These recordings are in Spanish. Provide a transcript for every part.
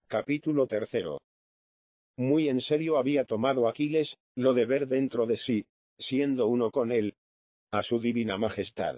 Capítulo 3. Muy en serio había tomado Aquiles lo de ver dentro de sí, siendo uno con él, a su divina majestad.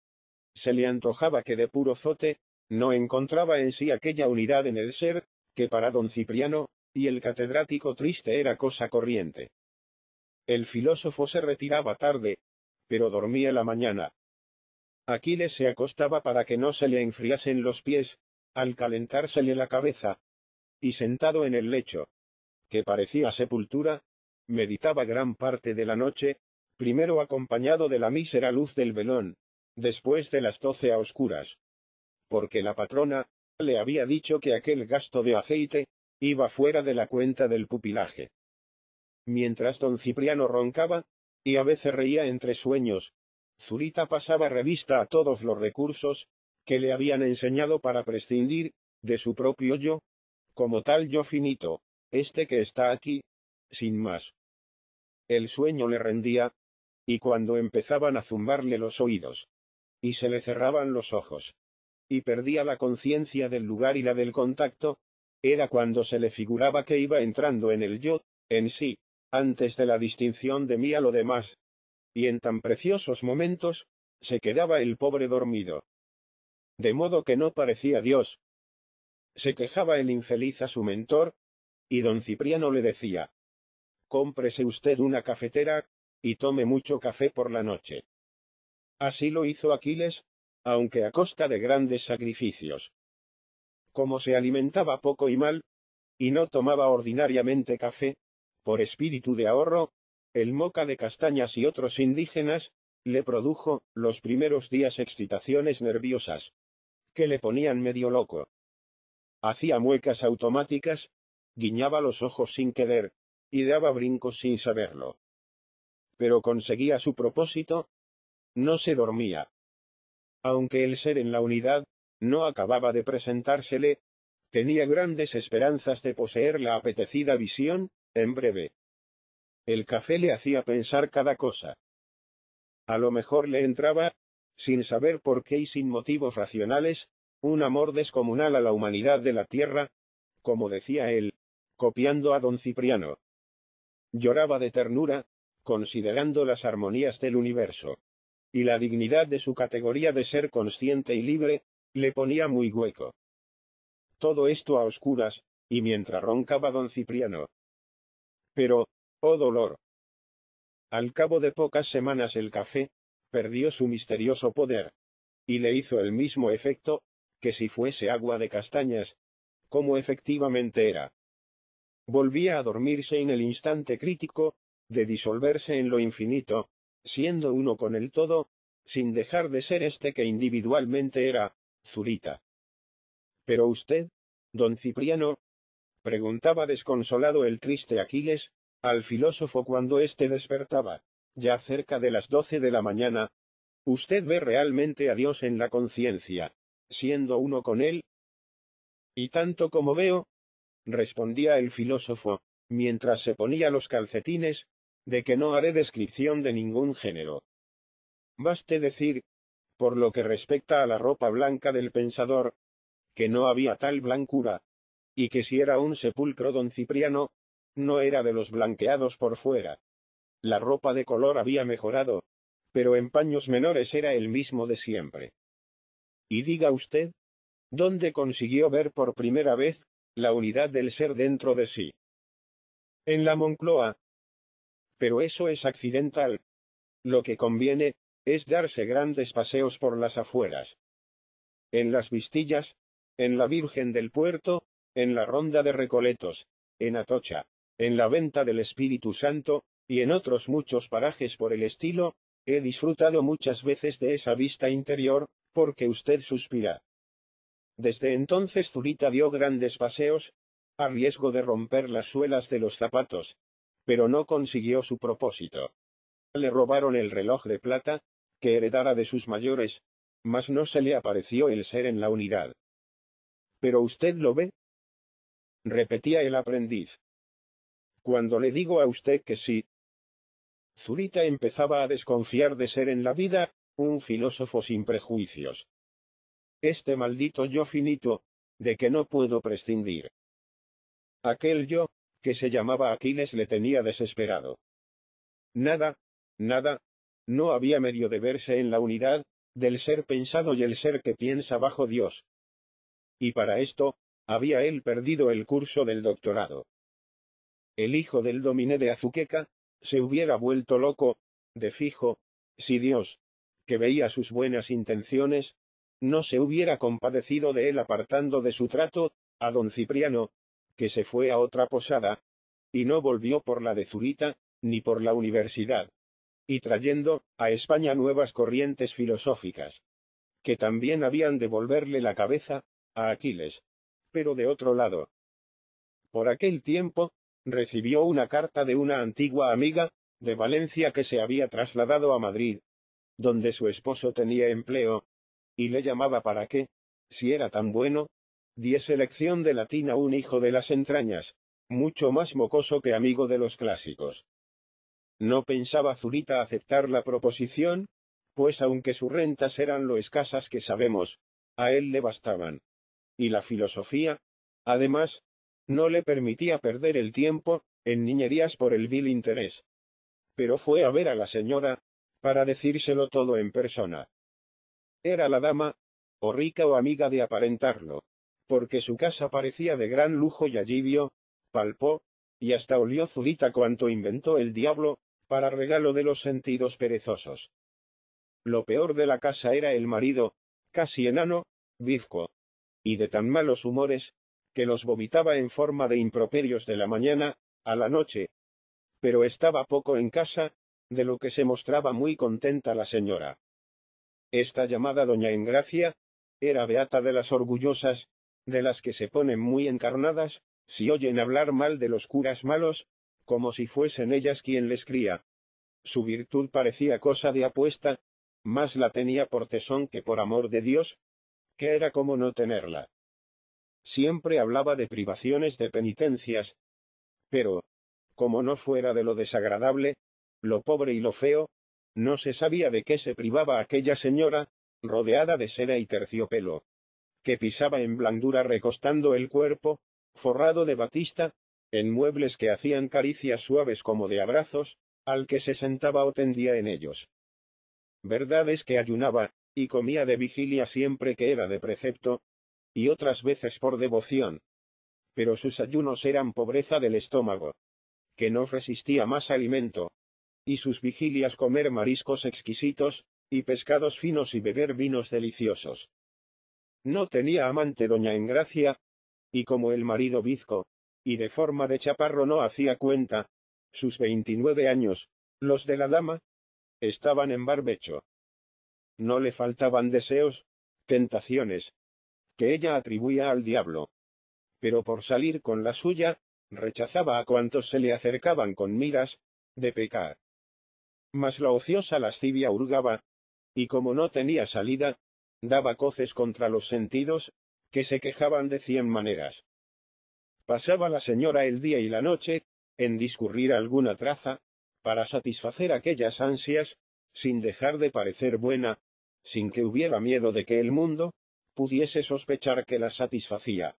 Se le antojaba que de puro zote, no encontraba en sí aquella unidad en el ser, que para don Cipriano, y el catedrático triste era cosa corriente. El filósofo se retiraba tarde, pero dormía la mañana. Aquiles se acostaba para que no se le enfriasen los pies, al calentársele la cabeza, y sentado en el lecho, que parecía sepultura, meditaba gran parte de la noche, primero acompañado de la mísera luz del velón, después de las 12 a oscuras. Porque la patrona le había dicho que aquel gasto de aceite iba fuera de la cuenta del pupilaje. Mientras don Cipriano roncaba, y a veces reía entre sueños, Zurita pasaba revista a todos los recursos que le habían enseñado para prescindir de su propio yo, como tal yo finito, este que está aquí, sin más. El sueño le rendía, y cuando empezaban a zumbarle los oídos, y se le cerraban los ojos, y perdía la conciencia del lugar y la del contacto, era cuando se le figuraba que iba entrando en el yo, en sí, antes de la distinción de mí a lo demás, y en tan preciosos momentos, se quedaba el pobre dormido. De modo que no parecía Dios. Se quejaba el infeliz a su mentor, y don Cipriano le decía: cómprese usted una cafetera, y tome mucho café por la noche. Así lo hizo Aquiles, aunque a costa de grandes sacrificios. Como se alimentaba poco y mal, y no tomaba ordinariamente café, por espíritu de ahorro, el Moca de Castañas y otros indígenas, le produjo, los primeros días, excitaciones nerviosas, que le ponían medio loco. Hacía muecas automáticas, guiñaba los ojos sin querer, y daba brincos sin saberlo. Pero conseguía su propósito, no se dormía. Aunque el ser en la unidad no acababa de presentársele, tenía grandes esperanzas de poseer la apetecida visión, en breve. El café le hacía pensar cada cosa. A lo mejor le entraba, sin saber por qué y sin motivos racionales, un amor descomunal a la humanidad de la tierra, como decía él, copiando a don Cipriano. Lloraba de ternura, considerando las armonías del universo. Y la dignidad de su categoría de ser consciente y libre, le ponía muy hueco. Todo esto a oscuras, y mientras roncaba don Cipriano. Pero, oh dolor. Al cabo de pocas semanas el café perdió su misterioso poder, y le hizo el mismo efecto que si fuese agua de castañas, como efectivamente era. Volvía a dormirse en el instante crítico de disolverse en lo infinito, siendo uno con el todo, sin dejar de ser este que individualmente era, Zurita. Pero usted, don Cipriano, preguntaba desconsolado el triste Aquiles, al filósofo cuando éste despertaba, ya cerca de las 12 de la mañana, ¿usted ve realmente a Dios en la conciencia, siendo uno con él? Y tanto como veo, respondía el filósofo, mientras se ponía los calcetines, de que no haré descripción de ningún género. Baste decir, por lo que respecta a la ropa blanca del pensador, que no había tal blancura, y que si era un sepulcro don Cipriano, no era de los blanqueados por fuera. La ropa de color había mejorado, pero en paños menores era el mismo de siempre. Y diga usted, ¿dónde consiguió ver por primera vez la unidad del ser dentro de sí? En la Moncloa. Pero eso es accidental. Lo que conviene es darse grandes paseos por las afueras. En las Vistillas, en la Virgen del Puerto, en la Ronda de Recoletos, en Atocha, en la Venta del Espíritu Santo, y en otros muchos parajes por el estilo, he disfrutado muchas veces de esa vista interior, porque usted suspira. Desde entonces Zurita dio grandes paseos, a riesgo de romper las suelas de los zapatos, pero no consiguió su propósito. Le robaron el reloj de plata, que heredara de sus mayores, mas no se le apareció el ser en la unidad. ¿Pero usted lo ve?, repetía el aprendiz. Cuando le digo a usted que sí. Zurita empezaba a desconfiar de ser en la vida un filósofo sin prejuicios. Este maldito yo finito, de que no puedo prescindir. Aquel yo, que se llamaba Aquiles, le tenía desesperado. Nada, nada, no había medio de verse en la unidad del ser pensado y el ser que piensa bajo Dios. Y para esto, había él perdido el curso del doctorado. El hijo del dominé de Azuqueca se hubiera vuelto loco, de fijo, si Dios, que veía sus buenas intenciones, no se hubiera compadecido de él apartando de su trato a don Cipriano, que se fue a otra posada, y no volvió por la de Zurita, ni por la universidad, y trayendo a España nuevas corrientes filosóficas, que también habían de volverle la cabeza a Aquiles, pero de otro lado. Por aquel tiempo, recibió una carta de una antigua amiga de Valencia que se había trasladado a Madrid, donde su esposo tenía empleo, y le llamaba para que, si era tan bueno, diese lección de latín a un hijo de las entrañas, mucho más mocoso que amigo de los clásicos. No pensaba Zurita aceptar la proposición, pues aunque sus rentas eran lo escasas que sabemos, a él le bastaban. Y la filosofía, además, no le permitía perder el tiempo en niñerías por el vil interés. Pero fue a ver a la señora, para decírselo todo en persona. Era la dama, o rica o amiga de aparentarlo, porque su casa parecía de gran lujo y allí vio, palpó, y hasta olió Zurita cuanto inventó el diablo, para regalo de los sentidos perezosos. Lo peor de la casa era el marido, casi enano, bizco, y de tan malos humores, que los vomitaba en forma de improperios de la mañana a la noche. Pero estaba poco en casa, de lo que se mostraba muy contenta la señora. Esta llamada doña Engracia, era beata de las orgullosas, de las que se ponen muy encarnadas, si oyen hablar mal de los curas malos, como si fuesen ellas quien les cría. Su virtud parecía cosa de apuesta, más la tenía por tesón que por amor de Dios, que era como no tenerla. Siempre hablaba de privaciones, de penitencias, pero, como no fuera de lo desagradable, lo pobre y lo feo, no se sabía de qué se privaba aquella señora, rodeada de seda y terciopelo, que pisaba en blandura recostando el cuerpo, forrado de batista, en muebles que hacían caricias suaves como de abrazos, al que se sentaba o tendía en ellos. Verdad es que ayunaba, y comía de vigilia siempre que era de precepto, y otras veces por devoción. Pero sus ayunos eran pobreza del estómago, que no resistía más alimento, y sus vigilias comer mariscos exquisitos, y pescados finos y beber vinos deliciosos. No tenía amante doña Engracia, y como el marido bizco, y de forma de chaparro no hacía cuenta, sus 29 años, los de la dama, estaban en barbecho. No le faltaban deseos, tentaciones, que ella atribuía al diablo. Pero por salir con la suya, rechazaba a cuantos se le acercaban con miras de pecar. Mas la ociosa lascivia hurgaba, y como no tenía salida, daba coces contra los sentidos, que se quejaban de 100 maneras. Pasaba la señora el día y la noche, en discurrir alguna traza, para satisfacer aquellas ansias, sin dejar de parecer buena, sin que hubiera miedo de que el mundo pudiese sospechar que la satisfacía.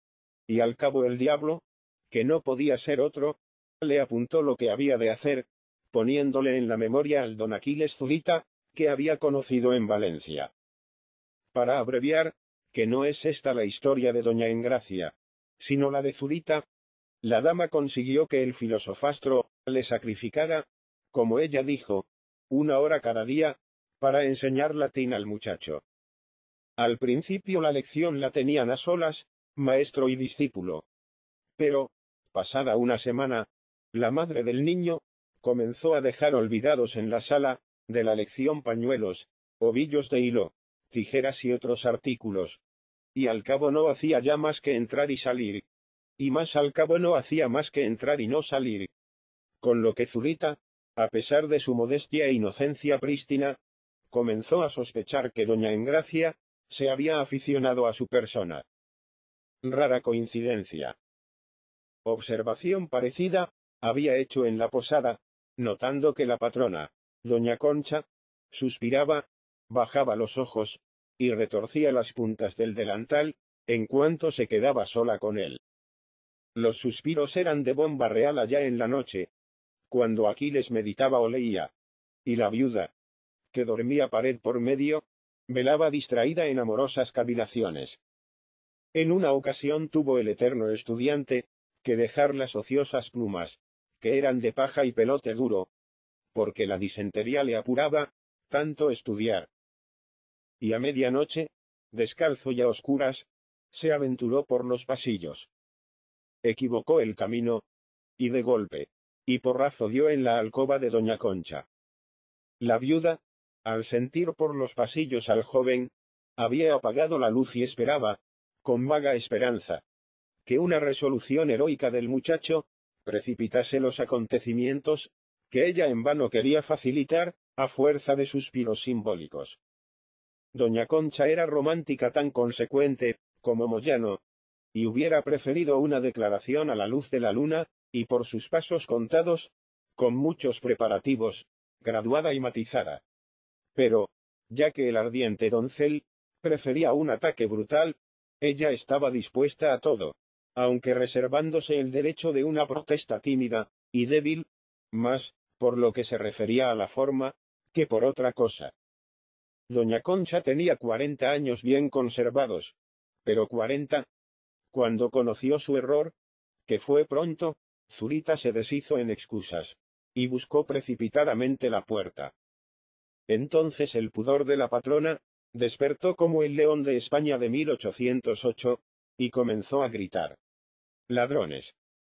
Y al cabo el diablo, que no podía ser otro, le apuntó lo que había de hacer, poniéndole en la memoria al don Aquiles Zurita, que había conocido en Valencia. Para abreviar, que no es esta la historia de doña Engracia, sino la de Zurita, la dama consiguió que el filosofastro le sacrificara, como ella dijo, 1 hora cada día, para enseñar latín al muchacho. Al principio la lección la tenían a solas, maestro y discípulo. Pero, pasada una semana, la madre del niño comenzó a dejar olvidados en la sala de la lección pañuelos, ovillos de hilo, tijeras y otros artículos. Y al cabo no hacía ya más que entrar y salir. Y más al cabo no hacía más que entrar y no salir. Con lo que Zurita, a pesar de su modestia e inocencia prístina, comenzó a sospechar que doña Engracia se había aficionado a su persona. Rara coincidencia. Observación parecida había hecho en la posada, notando que la patrona, doña Concha, suspiraba, bajaba los ojos, y retorcía las puntas del delantal, en cuanto se quedaba sola con él. Los suspiros eran de bomba real allá en la noche, cuando Aquiles meditaba o leía, y la viuda, que dormía pared por medio, velaba distraída en amorosas cavilaciones. En una ocasión tuvo el eterno estudiante que dejar las ociosas plumas, que eran de paja y pelote duro, porque la disentería le apuraba tanto estudiar. Y a medianoche, descalzo y a oscuras, se aventuró por los pasillos. Equivocó el camino, y de golpe, y porrazo dio en la alcoba de doña Concha. La viuda, al sentir por los pasillos al joven, había apagado la luz y esperaba, con vaga esperanza, que una resolución heroica del muchacho precipitase los acontecimientos que ella en vano quería facilitar, a fuerza de suspiros simbólicos. Doña Concha era romántica tan consecuente como Moyano, y hubiera preferido una declaración a la luz de la luna, y por sus pasos contados, con muchos preparativos, graduada y matizada. Pero, ya que el ardiente doncel prefería un ataque brutal, ella estaba dispuesta a todo, aunque reservándose el derecho de una protesta tímida y débil, más por lo que se refería a la forma, que por otra cosa. Doña Concha tenía 40 años bien conservados, pero 40, cuando conoció su error, que fue pronto, Zurita se deshizo en excusas, y buscó precipitadamente la puerta. Entonces el pudor de la patrona despertó como el león de España de 1808, y comenzó a gritar: ¡Ladrones!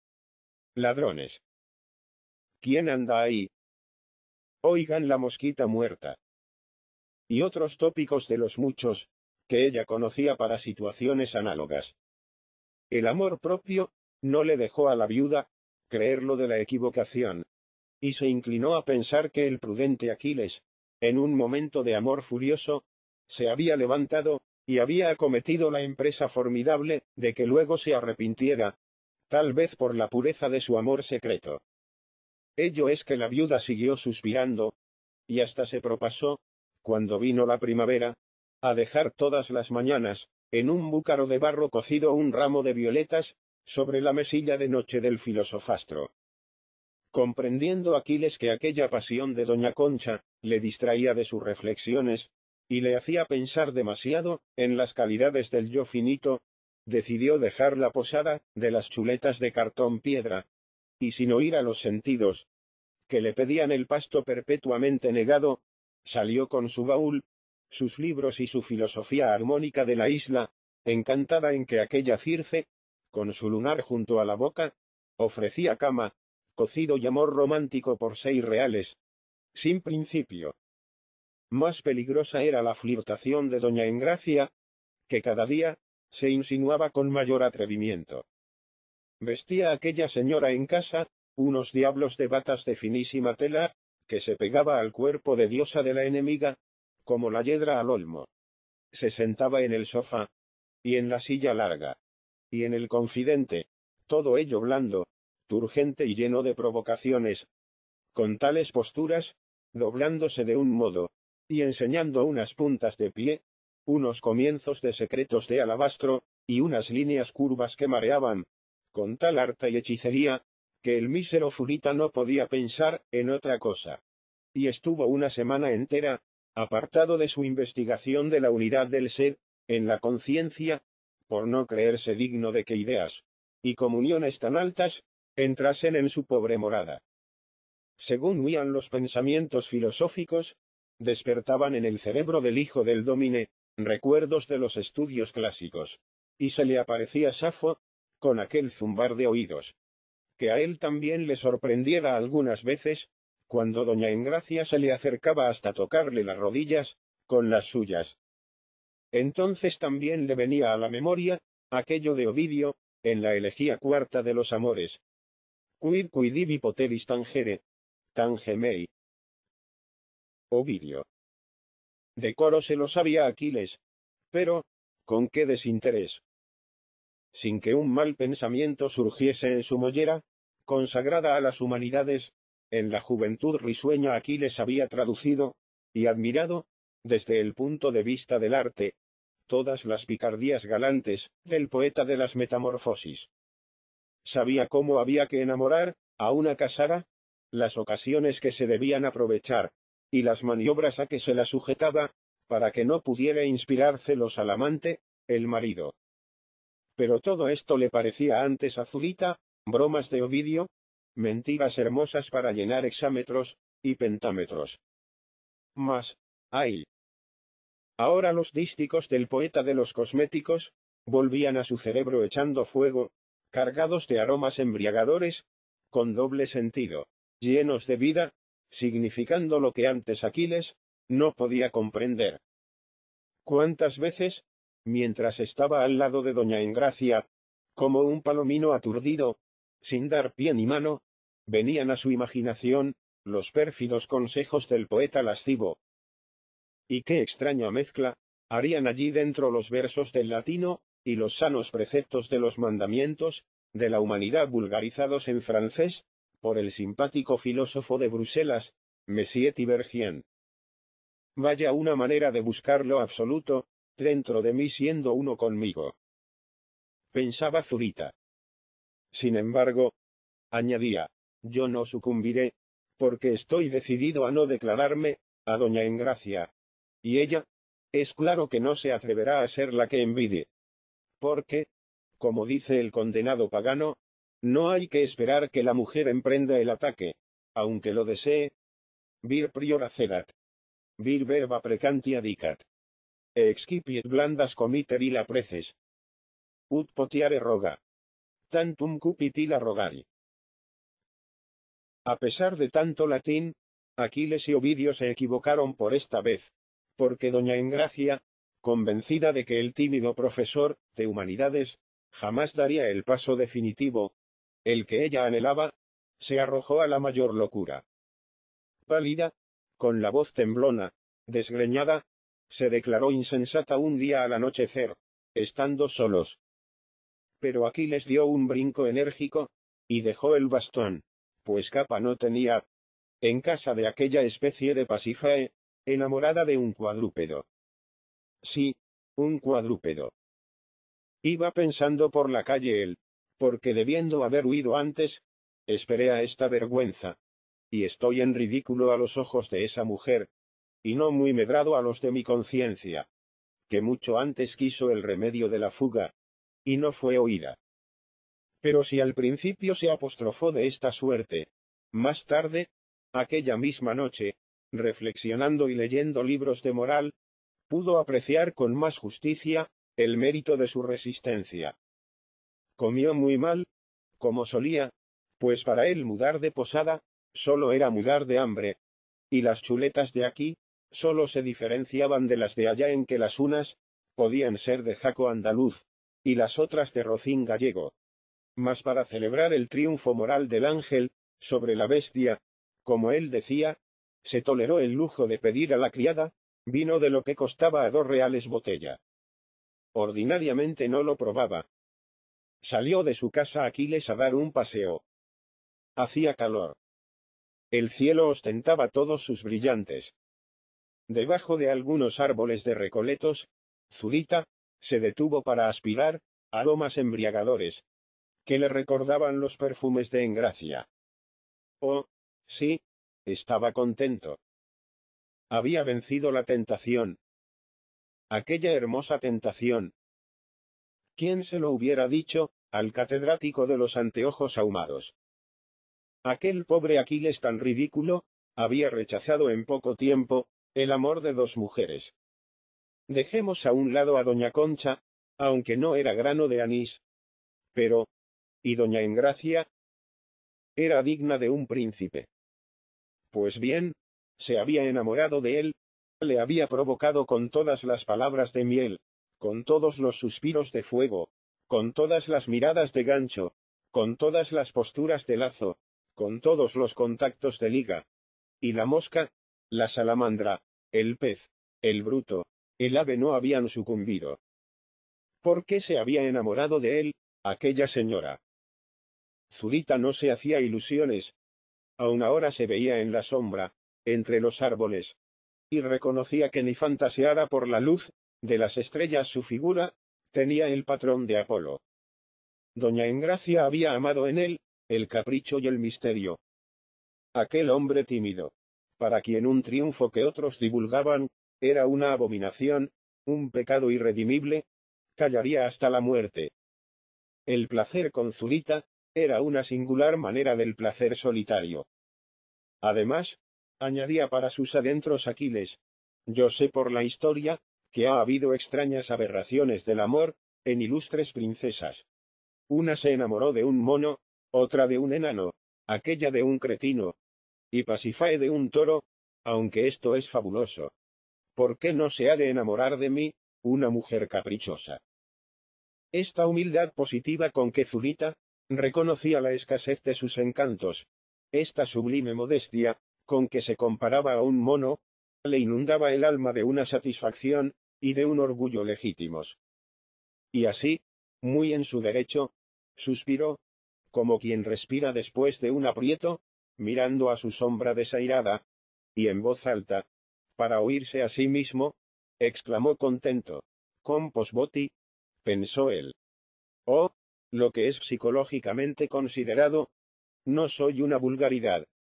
¡Ladrones! ¿Quién anda ahí? Oigan la mosquita muerta. Y otros tópicos de los muchos que ella conocía para situaciones análogas. El amor propio no le dejó a la viuda creer lo de la equivocación, y se inclinó a pensar que el prudente Aquiles, en un momento de amor furioso, se había levantado, y había acometido la empresa formidable de que luego se arrepintiera, tal vez por la pureza de su amor secreto. Ello es que la viuda siguió suspirando, y hasta se propasó, cuando vino la primavera, a dejar todas las mañanas, en un búcaro de barro cocido un ramo de violetas, sobre la mesilla de noche del filosofastro. Comprendiendo Aquiles que aquella pasión de doña Concha le distraía de sus reflexiones, y le hacía pensar demasiado en las calidades del yo finito, decidió dejar la posada de las chuletas de cartón piedra, y sin oír a los sentidos, que le pedían el pasto perpetuamente negado, salió con su baúl, sus libros y su filosofía armónica de la isla, encantada en que aquella Circe, con su lunar junto a la boca, ofrecía cama, cocido y amor romántico por 6 reales, sin principio. Más peligrosa era la flirtación de doña Engracia, que cada día se insinuaba con mayor atrevimiento. Vestía aquella señora en casa unos diablos de batas de finísima tela, que se pegaba al cuerpo de diosa de la enemiga, como la yedra al olmo. Se sentaba en el sofá, y en la silla larga, y en el confidente, todo ello blando, turgente y lleno de provocaciones. Con tales posturas, doblándose de un modo, y enseñando unas puntas de pie, unos comienzos de secretos de alabastro, y unas líneas curvas que mareaban, con tal arte y hechicería, que el mísero Zurita no podía pensar en otra cosa. Y estuvo una semana entera, apartado de su investigación de la unidad del ser, en la conciencia, por no creerse digno de que ideas y comuniones tan altas entrasen en su pobre morada. Según huían los pensamientos filosóficos, despertaban en el cerebro del hijo del Dómine recuerdos de los estudios clásicos, y se le aparecía Safo, con aquel zumbar de oídos, que a él también le sorprendiera algunas veces, cuando doña Engracia se le acercaba hasta tocarle las rodillas con las suyas. Entonces también le venía a la memoria aquello de Ovidio, en la elegía cuarta de los amores: Quid quidivi poteris tangere, tangemei. Ovidio. De coro se lo sabía Aquiles, pero, ¿con qué desinterés? Sin que un mal pensamiento surgiese en su mollera, consagrada a las humanidades, en la juventud risueña Aquiles había traducido, y admirado, desde el punto de vista del arte, todas las picardías galantes del poeta de las Metamorfosis. sabía cómo había que enamorar a una casada, las ocasiones que se debían aprovechar, y las maniobras a que se la sujetaba, para que no pudiera inspirar celos al amante, el marido. Pero todo esto le parecía antes a Zurita, bromas de Ovidio, mentiras hermosas para llenar hexámetros y pentámetros. Mas, ¡ay! Ahora los dísticos del poeta de los cosméticos volvían a su cerebro echando fuego, cargados de aromas embriagadores, con doble sentido, llenos de vida, significando lo que antes Aquiles no podía comprender. ¿Cuántas veces, mientras estaba al lado de doña Engracia, como un palomino aturdido, sin dar pie ni mano, venían a su imaginación los pérfidos consejos del poeta lascivo? Y qué extraña mezcla harían allí dentro los versos del latino y los sanos preceptos de los mandamientos de la humanidad vulgarizados en francés por el simpático filósofo de Bruselas, Messier Tiberghien. Vaya una manera de buscar lo absoluto dentro de mí siendo uno conmigo, pensaba Zurita. Sin embargo, añadía, yo no sucumbiré, porque estoy decidido a no declararme a doña Engracia. Y ella, es claro que no se atreverá a ser la que envidie. Porque, como dice el condenado pagano, no hay que esperar que la mujer emprenda el ataque, aunque lo desee. Vir priora cedat. Vir verba precantia dicat. Excipiet blandas comiter illa preces. Ut potiare roga. Tantum cupit illa rogari. A pesar de tanto latín, Aquiles y Ovidio se equivocaron por esta vez, porque doña Engracia, convencida de que el tímido profesor de humanidades jamás daría el paso definitivo, el que ella anhelaba, se arrojó a la mayor locura. Pálida, con la voz temblona, desgreñada, se declaró insensata un día al anochecer, estando solos. Pero Aquiles dio un brinco enérgico, y dejó el bastón, pues capa no tenía, en casa de aquella especie de Pasífae, enamorada de un cuadrúpedo. Sí, un cuadrúpedo. Iba pensando por la calle él, porque debiendo haber huido antes, esperé a esta vergüenza, y estoy en ridículo a los ojos de esa mujer, y no muy medrado a los de mi conciencia, que mucho antes quiso el remedio de la fuga, y no fue oída. Pero si al principio se apostrofó de esta suerte, más tarde, aquella misma noche, reflexionando y leyendo libros de moral, pudo apreciar con más justicia el mérito de su resistencia. Comió muy mal, como solía, pues para él mudar de posada, solo era mudar de hambre, y las chuletas de aquí, solo se diferenciaban de las de allá en que las unas podían ser de jaco andaluz, y las otras de rocín gallego. Mas para celebrar el triunfo moral del ángel sobre la bestia, como él decía, se toleró el lujo de pedir a la criada vino de lo que costaba a 2 reales botella. Ordinariamente no lo probaba. Salió de su casa Aquiles a dar un paseo. Hacía calor. El cielo ostentaba todos sus brillantes. Debajo de algunos árboles de recoletos, Zurita se detuvo para aspirar aromas embriagadores, que le recordaban los perfumes de Engracia. Oh, sí, estaba contento. Había vencido la tentación. Aquella hermosa tentación. ¿Quién se lo hubiera dicho al catedrático de los anteojos ahumados? Aquel pobre Aquiles tan ridículo, había rechazado en poco tiempo el amor de 2 mujeres. Dejemos a un lado a doña Concha, aunque no era grano de anís. Pero, ¿y doña Engracia? Era digna de un príncipe. Pues bien, se había enamorado de él, le había provocado con todas las palabras de miel, con todos los suspiros de fuego, con todas las miradas de gancho, con todas las posturas de lazo, con todos los contactos de liga. Y la mosca, la salamandra, el pez, el bruto, el ave no habían sucumbido. ¿Por qué se había enamorado de él, aquella señora? Zurita no se hacía ilusiones. Aún ahora se veía en la sombra, entre los árboles, y reconocía que ni fantaseada por la luz de las estrellas su figura, tenía el patrón de Apolo. doña Engracia había amado en él el capricho y el misterio. Aquel hombre tímido, para quien un triunfo que otros divulgaban era una abominación, un pecado irredimible, callaría hasta la muerte. El placer con Zurita era una singular manera del placer solitario. Además, añadía para sus adentros Aquiles, yo sé por la historia que ha habido extrañas aberraciones del amor en ilustres princesas. Una se enamoró de un mono, otra de un enano, aquella de un cretino, y Pasífae de un toro, aunque esto es fabuloso. ¿Por qué no se ha de enamorar de mí, una mujer caprichosa? Esta humildad positiva con que Zurita reconocía la escasez de sus encantos, esta sublime modestia con que se comparaba a un mono, le inundaba el alma de una satisfacción y de un orgullo legítimos. Y así, muy en su derecho, suspiró, como quien respira después de un aprieto, mirando a su sombra desairada, y en voz alta, para oírse a sí mismo, exclamó contento, compos voti, pensó él. Oh, lo que es psicológicamente considerado, no soy una vulgaridad.